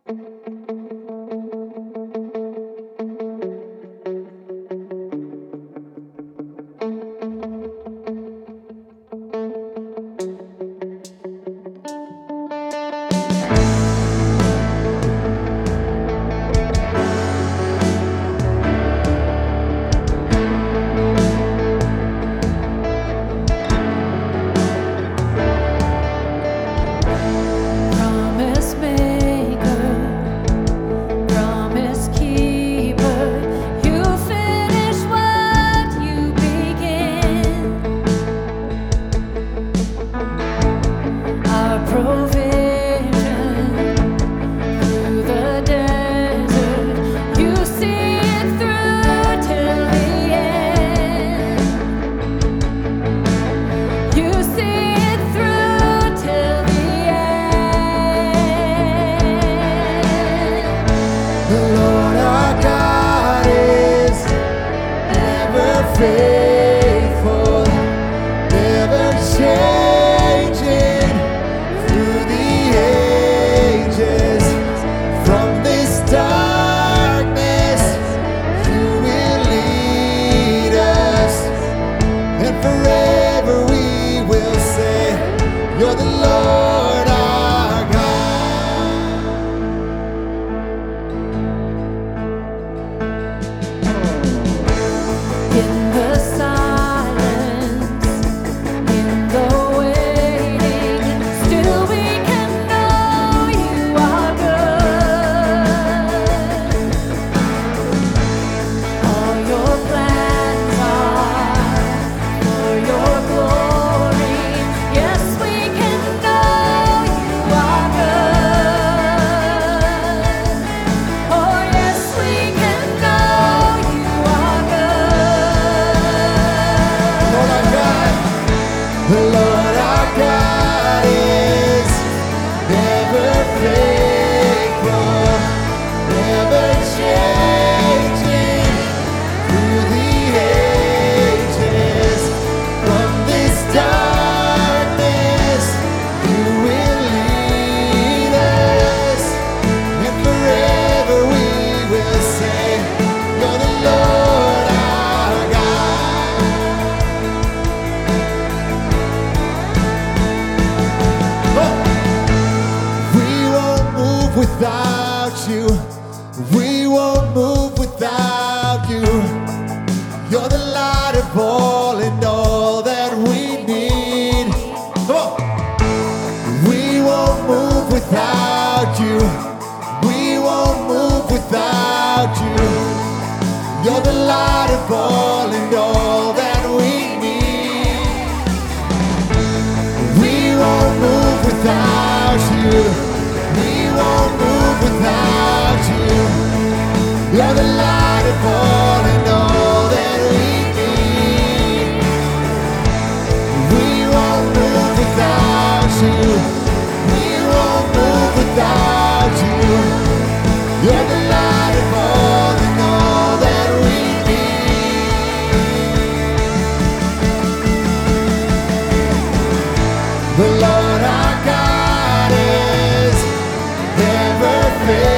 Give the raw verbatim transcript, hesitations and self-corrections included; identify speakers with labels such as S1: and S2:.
S1: Faithful, never changing through the ages. From this darkness, you will lead us, and forever we will say, you're the Lord our God.
S2: In the silence, in the waiting, still we can know you are good. All your plans are for your glory. Yes, we can know you are good. Oh, yes, we can know you are good.
S1: Lord our God, the Lord our God is never faithful, never changing through the ages. From this darkness, you will lead us, and forever we will say, you're the Lord our God. We won't move without you. We won't move without you. You're the light of all and all that we need. Come on. We won't move without you. We won't move without you. You're the light of all and all that we need. We won't move without you. We won't move without you. You're the light of all and all that we need. We won't move without you. We won't move without you. You're the light of all and all that we need. The Lord our God is never faithful.